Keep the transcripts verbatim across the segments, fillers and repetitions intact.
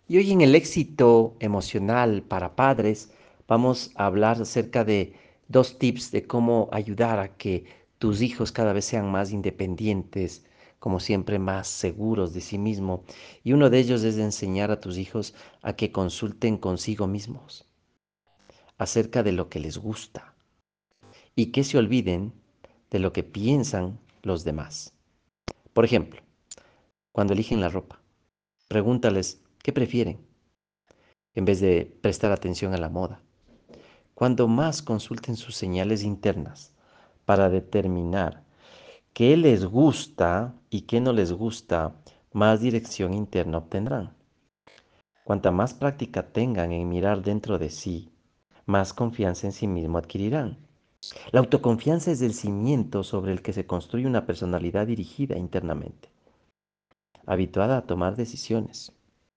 Y hoy en el éxito emocional para padres vamos a hablar acerca de dos tips de cómo ayudar a que tus hijos cada vez sean más independientes, como siempre más seguros de sí mismos. Y uno de ellos es de enseñar a tus hijos a que consulten consigo mismos acerca de lo que les gusta y que se olviden de lo que piensan los demás. Por ejemplo, cuando eligen la ropa, pregúntales qué prefieren en vez de prestar atención a la moda. Cuando más consulten sus señales internas para determinar qué les gusta y qué no les gusta, más dirección interna obtendrán. Cuanta más práctica tengan en mirar dentro de sí, más confianza en sí mismo adquirirán. La autoconfianza es el cimiento sobre el que se construye una personalidad dirigida internamente, habituada a tomar decisiones.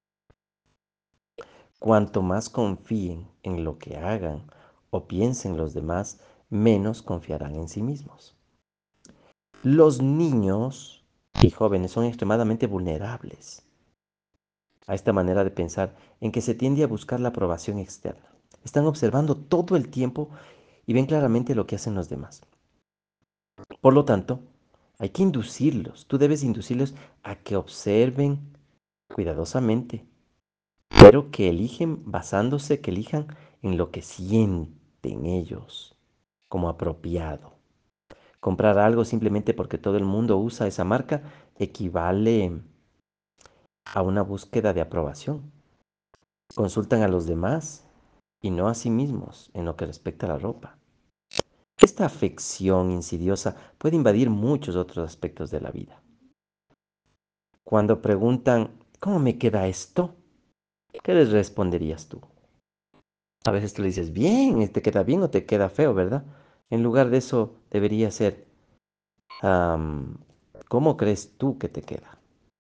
Cuanto más confíen en lo que hagan o piensen los demás, menos confiarán en sí mismos. Los niños y jóvenes son extremadamente vulnerables a esta manera de pensar en que se tiende a buscar la aprobación externa. Están observando todo el tiempo y ven claramente lo que hacen los demás. Por lo tanto, hay que inducirlos, tú debes inducirlos a que observen cuidadosamente, pero que eligen basándose, que elijan en lo que sienten ellos como apropiado. Comprar algo simplemente porque todo el mundo usa esa marca equivale a una búsqueda de aprobación. Consultan a los demás y no a sí mismos en lo que respecta a la ropa. Esta afección insidiosa puede invadir muchos otros aspectos de la vida. Cuando preguntan, ¿cómo me queda esto? ¿Qué les responderías tú? A veces tú le dices, bien, te queda bien o te queda feo, ¿verdad? En lugar de eso debería ser, um, ¿cómo crees tú que te queda?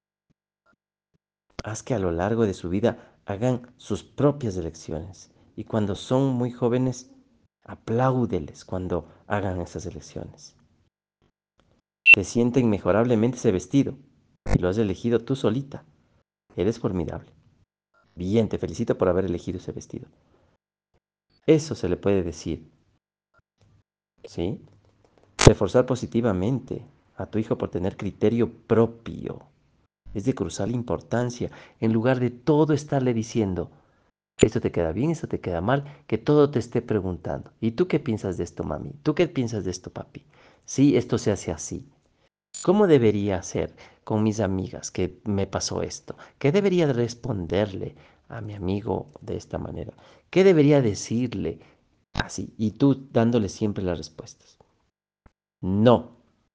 Haz que a lo largo de su vida hagan sus propias elecciones. Y cuando son muy jóvenes, apláudeles cuando hagan esas elecciones. Te siente inmejorablemente ese vestido y lo has elegido tú solita. Eres formidable. Bien, te felicito por haber elegido ese vestido. Eso se le puede decir, ¿sí? Reforzar positivamente a tu hijo por tener criterio propio. Es de crucial importancia, en lugar de todo estarle diciendo, esto te queda bien, esto te queda mal, que todo te esté preguntando. ¿Y tú qué piensas de esto, mami? ¿Tú qué piensas de esto, papi? Sí, esto se hace así. ¿Cómo debería hacer con mis amigas que me pasó esto? ¿Qué debería responderle a mi amigo de esta manera? ¿Qué debería decirle así? Y tú dándole siempre las respuestas. No.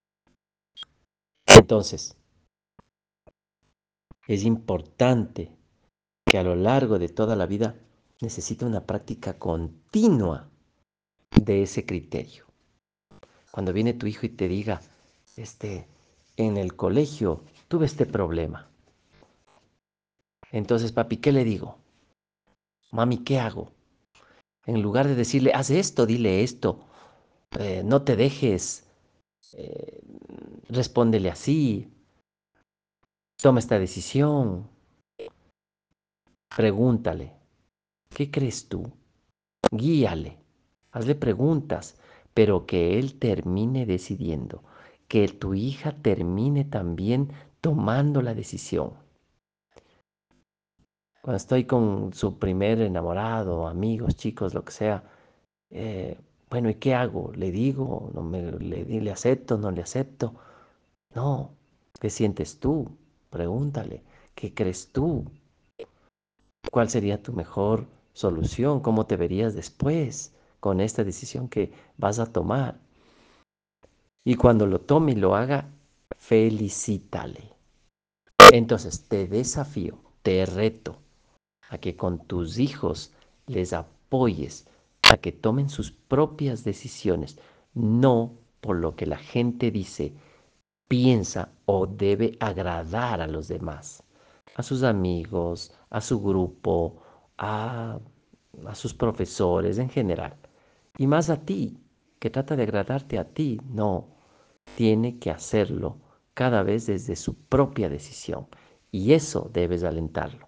Entonces, es importante que a lo largo de toda la vida necesita una práctica continua de ese criterio. Cuando viene tu hijo y te diga, este, en el colegio tuve este problema. Entonces, papi, ¿qué le digo? Mami, ¿qué hago? En lugar de decirle, haz esto, dile esto, eh, no te dejes, eh, respóndele así, toma esta decisión, pregúntale, ¿qué crees tú? Guíale, hazle preguntas, pero que él termine decidiendo, que tu hija termine también tomando la decisión. Cuando estoy con su primer enamorado, amigos, chicos, lo que sea, eh, bueno, ¿y qué hago? ¿Le digo? ¿No me, le, le acepto? ¿No le acepto? No, ¿qué sientes tú? Pregúntale, ¿qué crees tú? ¿Cuál sería tu mejor solución? ¿Cómo te verías después con esta decisión que vas a tomar? Y cuando lo tome y lo haga, felicítale. Entonces, te desafío, te reto a que con tus hijos les apoyes a que tomen sus propias decisiones, no por lo que la gente dice, piensa o debe agradar a los demás, a sus amigos, a su grupo, a, a sus profesores en general. Y más a ti, que trata de agradarte a ti. No, tiene que hacerlo cada vez desde su propia decisión. Y eso debes alentarlo.